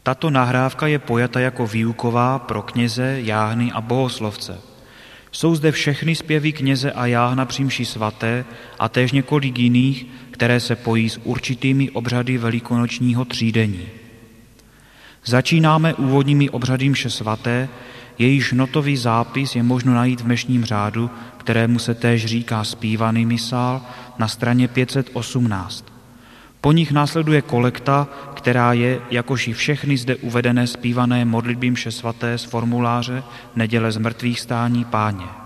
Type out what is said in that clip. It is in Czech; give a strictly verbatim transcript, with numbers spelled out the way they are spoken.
Tato nahrávka je pojata jako výuková pro kněze, jáhny a bohoslovce. Jsou zde všechny zpěvy kněze a jáhna při mši svaté a též několik jiných, které se pojí s určitými obřady velikonočního třídení. Začínáme úvodními obřady mše svaté, jejíž notový zápis je možno najít v mešním řádu, kterému se též říká zpívaný misál, na straně pět set osmnáct. Po nich následuje kolekta, která je, jakož i všechny zde uvedené zpívané modlitby mše svaté z formuláře Neděle zmrtvých stání Páně.